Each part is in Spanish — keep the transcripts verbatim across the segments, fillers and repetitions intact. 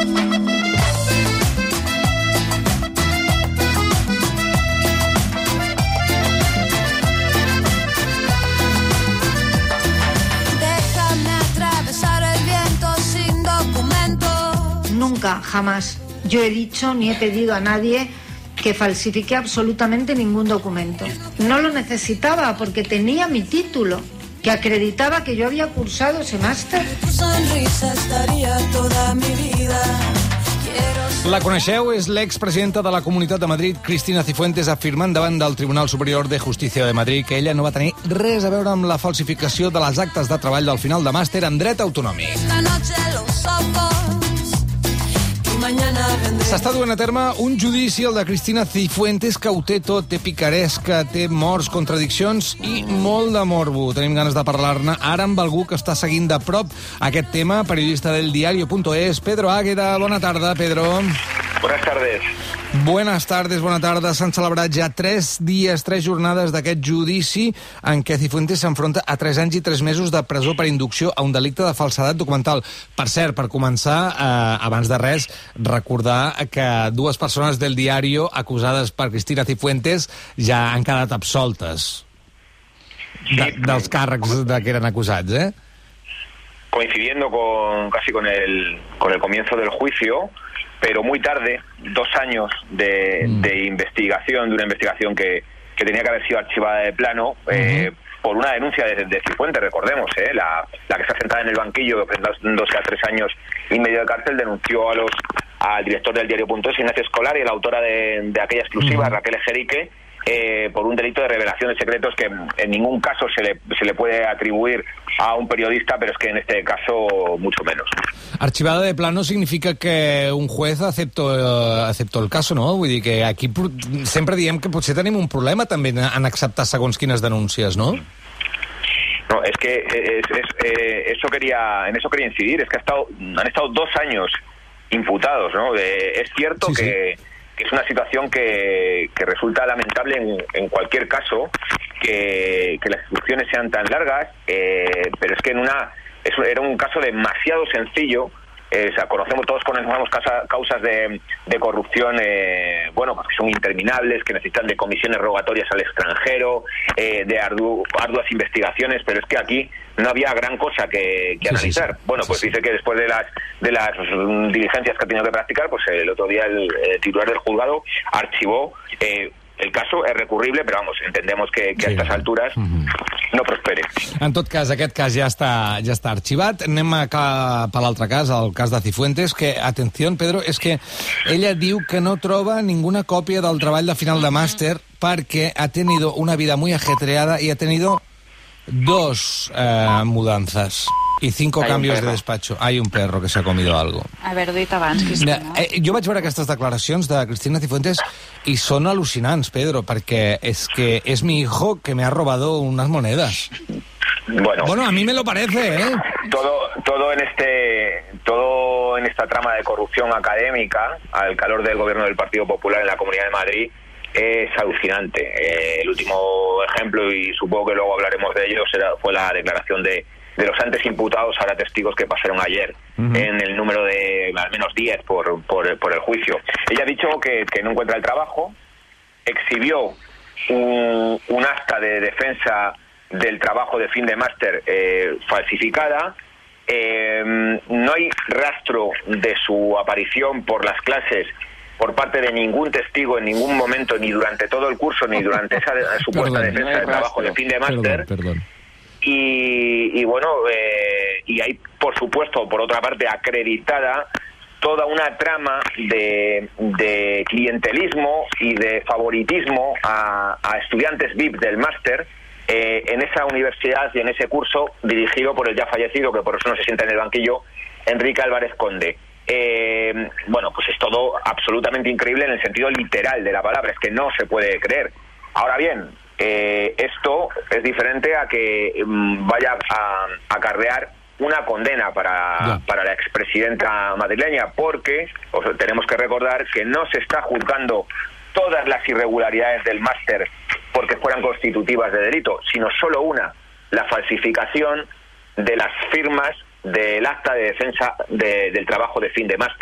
Nunca, jamás. Yo he dicho ni he pedido a nadie que falsifique absolutamente ningún documento. No lo necesitaba porque tenía mi título, que acreditaba que yo había cursado ese máster. La coneixeu? És l'expresidenta de la Comunitat de Madrid, Cristina Cifuentes, afirmant davant del Tribunal Superior de Justícia de Madrid que ella no va tenir res a veure amb la falsificació de les actes de treball del final de màster en dret autonòmic. S'està duent a terme un judici, el de Cristina Cifuentes, que ho té tot, té picaresca, té morts, contradiccions i molt de morbo. Tenim ganes de parlar-ne ara amb algú que està seguint de prop aquest tema, periodista del diario punto es, Pedro Águeda. Bona tarda, Pedro. Buenas tardes. Buenas tardes, bona tarda. S'han celebrat ja tres dies, tres jornades d'aquest judici en què Cifuentes s'enfronta a tres anys i tres mesos de presó per inducció a un delicte de falsedat documental. Per cert, per començar, eh, abans de res, recordar que dues persones del Diario acusades per Cristina Cifuentes ja han quedat absoltes de, dels càrrecs de què eren acusats, eh? Coincidiendo con casi con el, con el comienzo del juicio, pero muy tarde, dos años de, mm. de investigación, de una investigación que, que tenía que haber sido archivada de plano, uh-huh. eh, por una denuncia de, de Cifuentes, recordemos, eh, la, la que está sentada en el banquillo, enfrentándose a tres años y medio de cárcel, denunció a los al director del diario punto es, Ignacio Escolar, y a la autora de, de aquella exclusiva, uh-huh. Raquel Ejerique, eh, por un delito de revelación de secretos que en ningún caso se le, se le puede atribuir a un periodista, pero es que en este caso mucho menos. Archivada de plano significa que un juez aceptó, eh, aceptó el caso, no? Vull dir que aquí sempre diem que potser tenim un problema també en acceptar segons quines denúncies, ¿no? No, es que es, es, eh, eso quería, en eso quería incidir, es que ha estado, han estado dos años imputados, ¿no? Eh, es cierto sí, que, sí. que es una situación que, que resulta lamentable en, en cualquier caso, que, que las instrucciones sean tan largas, eh, pero es que en una es, era un caso demasiado sencillo. Eh, o sea, conocemos todos conocemos casa, causas de, de corrupción, eh, bueno, pues que son interminables, que necesitan de comisiones rogatorias al extranjero, eh, de ardu, arduas investigaciones, pero es que aquí no había gran cosa que, que sí, analizar. Sí, sí. Bueno, pues sí, dice sí. que después de las de las diligencias que ha tenido que practicar, pues el otro día el, el titular del juzgado archivó. Eh, el caso es recurrible, però vamos, entendemos que, que a estas alturas uh-huh. no prospere. En tot cas, aquest cas ja està, ja està arxivat. Anem a, cap a l'altre cas, el cas de Cifuentes, que, atenció, Pedro, és que ella diu que no troba ninguna còpia del treball de final de màster perquè ha tenido una vida muy ajetreada y ha tenido dos eh, mudanzas y cinco Hay cambios de despacho. Hay un perro que se ha comido algo. Haver-ho dit abans, Cristina. Eh, jo vaig veure aquestes declaracions de Cristina Cifuentes i són al·lucinants, Pedro, perquè és que és mi hijo que me ha robado unas monedas. Bueno, bueno, a mí me lo parece, ¿eh? Todo, todo en este, todo en esta trama de corrupción académica, al calor del gobierno del Partido Popular en la Comunidad de Madrid, es alucinante. Eh, el último ejemplo, y supongo que luego hablaremos de ello, será, fue la declaración de de los antes imputados, ahora testigos que pasaron ayer uh-huh. en el número de al menos diez por, por, por el juicio. Ella ha dicho que, que no encuentra el trabajo, exhibió un, un acta de defensa del trabajo de fin de máster eh, falsificada, eh, no hay rastro de su aparición por las clases por parte de ningún testigo en ningún momento, ni durante todo el curso, ni durante esa supuesta perdón, defensa no del trabajo de fin de máster. Perdón, perdón. Y, y bueno, eh, y hay, por supuesto, por otra parte, acreditada toda una trama de, de clientelismo y de favoritismo a, a estudiantes V I P del máster eh, en esa universidad y en ese curso dirigido por el ya fallecido, que por eso no se sienta en el banquillo, Enrique Álvarez Conde. Eh, bueno, pues es todo absolutamente increíble en el sentido literal de la palabra, es que no se puede creer. Ahora bien, Eh, esto es diferente a que um, vaya a, a acarrear una condena para, yeah. para la expresidenta madrileña, porque o sea, tenemos que recordar que no se está juzgando todas las irregularidades del máster porque fueran constitutivas de delito, sino solo una, la falsificación de las firmas del acta de defensa de, del trabajo de fin de máster.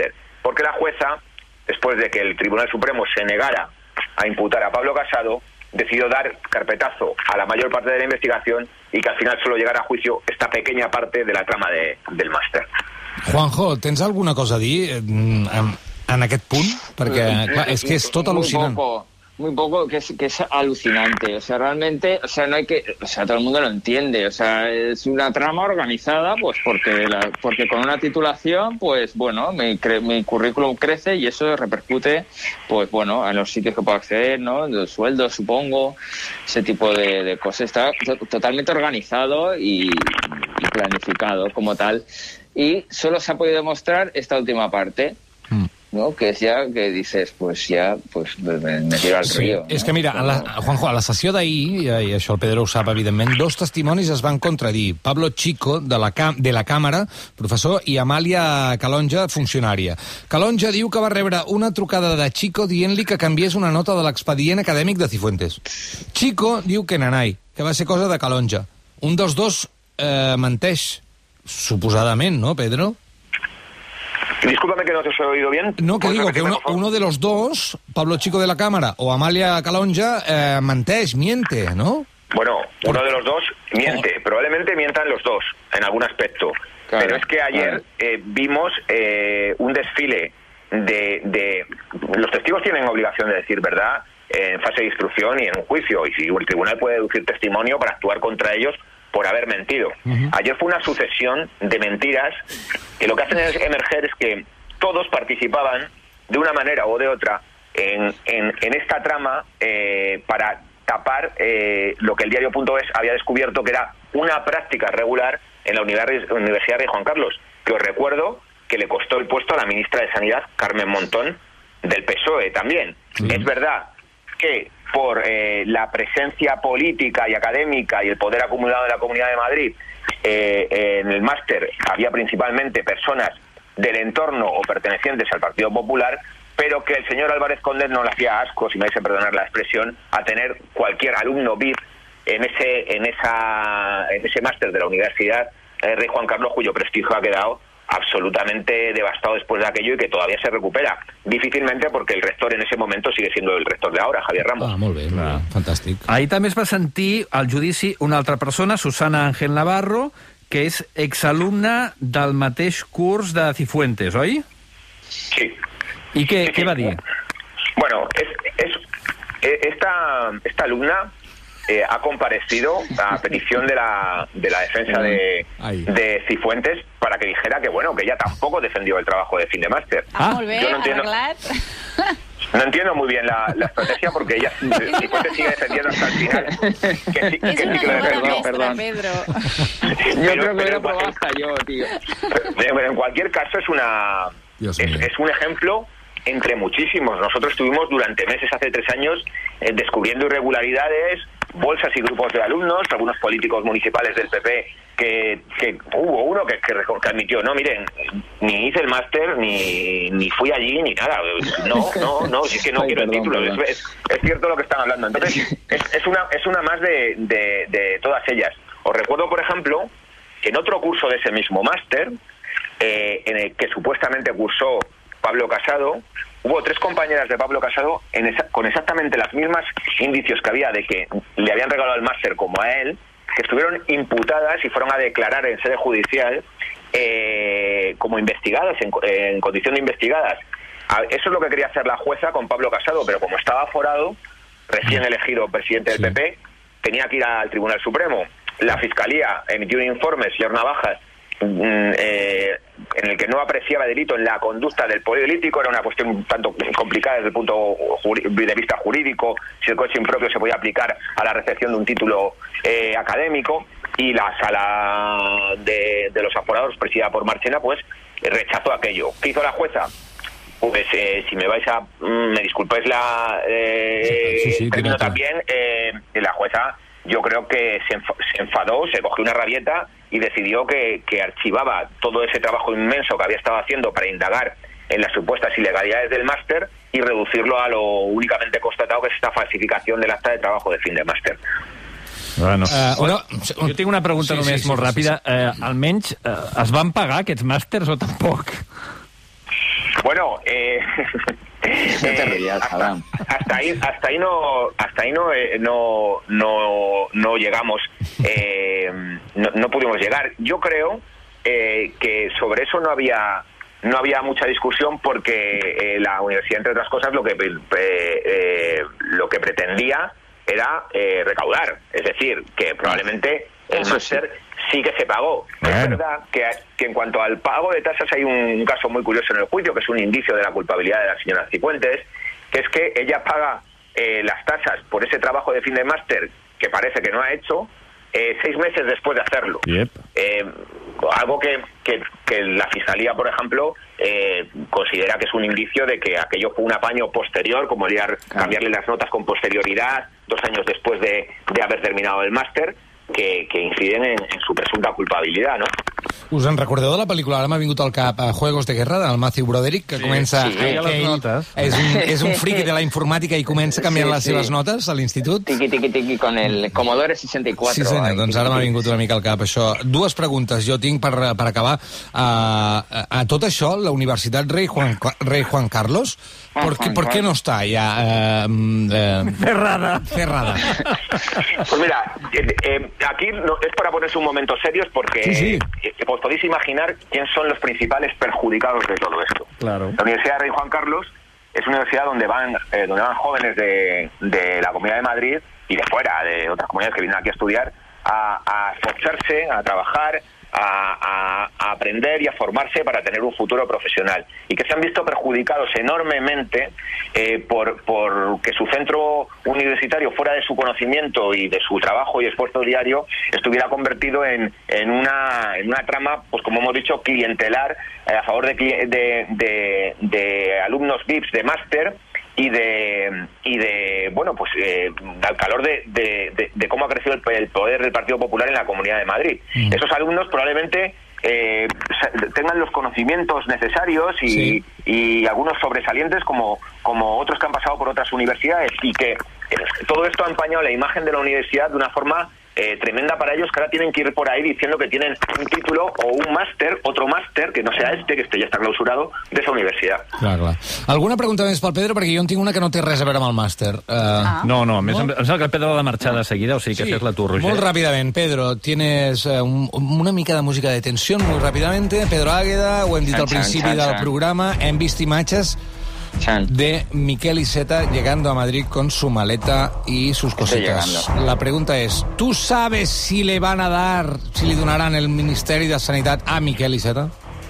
porque la jueza, después de que el Tribunal Supremo se negara a imputar a Pablo Casado, decidió dar carpetazo a la mayor parte de la investigación y que al final solo llegara a juicio esta pequeña parte de la trama de, del màster. Juanjo, tens alguna cosa a dir en, en aquest punt? Perquè, clar, és que és tot al·lucinant. Muy poco, muy poco, que es, que es alucinante. O sea, realmente, o sea, no hay que, o sea, todo el mundo lo entiende. O sea, es una trama organizada, pues porque, la, porque con una titulación, pues bueno, mi, cre, mi currículum crece y eso repercute, pues bueno, en los sitios que puedo acceder, ¿no? Los sueldos, supongo, ese tipo de, de cosas. Está to totalmente organizado y, y planificado como tal. Y solo se ha podido demostrar esta última parte, mm. ¿no? Que es ya que dices, pues ja pues me, me tiro al sí, río. És no? que mira, a la, Juanjo, a la sessió d'ahir, i això el Pedro ho sap, evidentment, dos testimonis es van contradir. Pablo Chico, de la, de la Càmera, professor, i Amàlia Calonja, funcionària. Calonja diu que va rebre una trucada de Chico dient-li que canviés una nota de l'expedient acadèmic de Cifuentes. Chico diu que nanai, que va ser cosa de Calonja. Un dels dos eh, menteix. Suposadament, ¿no, Pedro? Discúlpame que no te he oído bien. No, que digo que uno, uno de los dos, Pablo Chico de la Cámara o Amalia Calonja, eh, menteix, miente, ¿no? Bueno, uno de los dos miente. Oh. Probablemente mientan los dos, en algún aspecto. Claro, pero es que ayer claro. eh, vimos eh, un desfile de, de... Los testigos tienen obligación de decir verdad en fase de instrucción y en un juicio. Y si el tribunal puede deducir testimonio para actuar contra ellos por haber mentido. Uh-huh. Ayer fue una sucesión de mentiras que lo que hacen es emerger es que todos participaban de una manera o de otra en, en, en esta trama eh, para tapar eh, lo que el diario.es había descubierto que era una práctica regular en la Universidad Rey Juan Carlos, que os recuerdo que le costó el puesto a la ministra de Sanidad, Carmen Montón, del P S O E también. Uh-huh. Es verdad que por eh, la presencia política y académica y el poder acumulado de la Comunidad de Madrid, eh, en el máster había principalmente personas del entorno o pertenecientes al Partido Popular, pero que el señor Álvarez Condés no le hacía asco, si me vais a perdonar la expresión, a tener cualquier alumno V I P en ese, en esa, en ese máster de la Universidad eh, Rey Juan Carlos, cuyo prestigio ha quedado absolutamente devastado después de aquello y que todavía se recupera. Difícilmente porque el rector en ese momento sigue siendo el rector de ahora, Javier Ramos. Ah, molt bé, molt bé. Fantàstic. Ahir també es va sentir al judici una altra persona, Susana Ángel Navarro, que és exalumna del mateix curs de Cifuentes, oi? Sí. I què, sí, què sí. va dir? Bueno, es, es, esta, esta alumna Eh, ha comparecido a petición de la, de la defensa de, de Cifuentes para que dijera que bueno que ella tampoco defendió el trabajo de fin de máster. Ah, molt bé, yo no entiendo, arreglat. No entiendo muy bien la, la estrategia porque ella Cifuentes sigue defendiendo hasta el final que sí, que es sí una que lo buena defendió. maestra, Pedro. Yo pero, creo que hubiera probado hasta yo, tío. Pero en cualquier caso es una es, es un ejemplo entre muchísimos. Nosotros estuvimos durante meses, hace tres años, eh, descubriendo irregularidades, bolsas y grupos de alumnos, algunos políticos municipales del P P que, que hubo uno que, que, que admitió, no, miren, ni hice el máster, ni, ni fui allí, ni nada. No, no, no, si es que no Ay, quiero perdón, el título. Es, es, es cierto lo que están hablando. Entonces, es, es, una, es una más de, de, de todas ellas. Os recuerdo, por ejemplo, que en otro curso de ese mismo máster, eh, en el que supuestamente cursó Pablo Casado, hubo tres compañeras de Pablo Casado en esa, con exactamente las mismas indicios que había de que le habían regalado el máster como a él, que estuvieron imputadas y fueron a declarar en sede judicial eh, como investigadas, en, en condición de investigadas. Eso es lo que quería hacer la jueza con Pablo Casado, pero como estaba aforado, recién elegido presidente del P P, tenía que ir al Tribunal Supremo. La Fiscalía emitió un informe, señor Navajas, Eh, en el que no apreciaba delito en la conducta del político. Era una cuestión un tanto complicada desde el punto de vista jurídico, si el coche impropio se podía aplicar a la recepción de un título eh, académico, y la sala de, de los aforados, presidida por Marchena, pues rechazó aquello. ¿Qué hizo la jueza? Pues eh, si me vais a... Mm, me disculpéis la... Eh, sí, sí, sí, termino también, eh, la jueza... Yo creo que se, enf se enfadó, se cogió una rabieta y decidió que, que archivaba todo ese trabajo inmenso que había estado haciendo para indagar en las supuestas ilegalidades del máster y reducirlo a lo únicamente constatado, que es esta falsificación del acta de trabajo de fin de máster. Bueno, uh, una, jo tinc una pregunta sí, només sí, sí, molt sí, ràpida. Sí, sí. Uh, almenys, uh, es van pagar aquests màsters o tampoc? Bueno, eh, te rías, hasta, hasta ahí, hasta ahí no, hasta ahí no, eh, no, no, no llegamos, eh, no, no pudimos llegar. Yo creo eh, que sobre eso no había, no había mucha discusión porque eh, la universidad, entre otras cosas, lo que eh, eh, lo que pretendía era eh, recaudar, es decir, que probablemente el máster sí que se pagó. Bueno. Es verdad que, que en cuanto al pago de tasas hay un, un caso muy curioso en el juicio, que es un indicio de la culpabilidad de la señora Cifuentes, que es que ella paga eh, las tasas por ese trabajo de fin de máster que parece que no ha hecho, eh, seis meses después de hacerlo. Yep. Eh, algo que, que, que la Fiscalía, por ejemplo, eh, considera que es un indicio de que aquello fue un apaño posterior, como el cambiarle las notas con posterioridad, dos años después de, de haber terminado el máster, que, que inciden en, en su presunta culpabilidad, ¿no? Us en recordeu de la pel·lícula? Ara m'ha vingut al cap a Juegos de Guerra, del Matthew Broderick, que sí, comença... Sí, eh, que ell és un, és un friqui de la informàtica i comença canviant sí, les seves sí. notes a l'institut. Tiqui, tiqui, tiqui, con el Commodore seixanta i quatre. Sí, senyor, doncs ara m'ha vingut una mica al cap això. Dues preguntes jo tinc per, per acabar. Uh, a tot això, la Universitat Rei Juan, Rei Juan Carlos, ¿por qué, ¿por qué no está ya uh, uh, cerrada? cerrada? Pues mira, eh, eh, aquí no, es para ponerse un momento serios porque sí, sí. Eh, os podéis imaginar quién son los principales perjudicados de todo esto. Claro. La Universidad Rey Juan Carlos es una universidad donde van eh, donde van jóvenes de, de la Comunidad de Madrid y de fuera, de otras comunidades que vienen aquí a estudiar, a, a esforzarse, a trabajar, A, a, a aprender y a formarse para tener un futuro profesional, y que se han visto perjudicados enormemente eh, por, por que su centro universitario, fuera de su conocimiento y de su trabajo y esfuerzo diario, estuviera convertido en, en, una, en una trama, pues como hemos dicho, clientelar eh, a favor de, de, de, de alumnos V I Ps de máster y de y de bueno pues eh, al calor de, de, de, de cómo ha crecido el, el poder del Partido Popular en la Comunidad de Madrid. Mm. Esos alumnos probablemente eh, tengan los conocimientos necesarios y, sí. y algunos sobresalientes como como otros que han pasado por otras universidades, y que eh, todo esto ha empañado la imagen de la universidad de una forma Eh, tremenda para ellos, que ahora tienen que ir por ahí diciendo que tienen un título o un máster, otro máster, que no sea este, que este ja està clausurado, de esa universitat. Clar, clar. Alguna pregunta més pel Pedro? Perquè jo en tinc una que no té res a veure amb el màster. Uh, ah. No, no, a més, em sembla que el Pedro ha de marxar de seguida, o sigui que sí, fes-la tu, Roger. Molt ràpidament, Pedro, tienes uh, un, una mica de música de tensión, muy rápidamente. Pedro Águeda, ho hem dit al principi chan, del chan. programa, hem vist imatges de Miquel Iceta llegando a Madrid con su maleta y sus cositas. La pregunta es, ¿tú sabes si le van a dar, si le donarán el Ministerio de Sanidad a Miquel Iceta?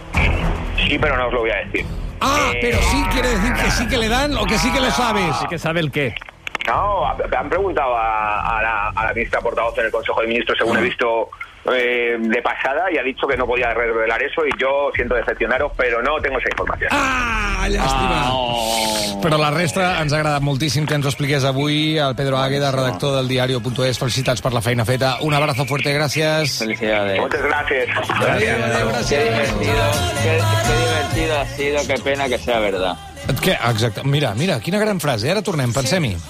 Sí, pero no os lo voy a decir. Ah, eh... pero sí quiere decir que sí que le dan o que sí que lo sabes. Sí que sabe el qué. No, han preguntado a, a, la, a la ministra portavoz en el Consejo de Ministros, según he visto eh, de pasada, y ha dicho que no podía revelar eso, y yo siento decepcionaros, pero no tengo esa información. Ah, llàstima. Oh. Però la resta ens ha agradat moltíssim que ens ho expliqués avui el Pedro Águeda, redactor del diario punto es. Felicitats per la feina feta. Un abrazo fuerte, gracias. Felicidades. Muchas gracias. Gracias. Gracias. Gracias. Qué divertido, qué, qué divertido ha sido, qué pena que sea verdad. Què? Exacte. Mira, mira, quina gran frase. Ara tornem, pensem-hi.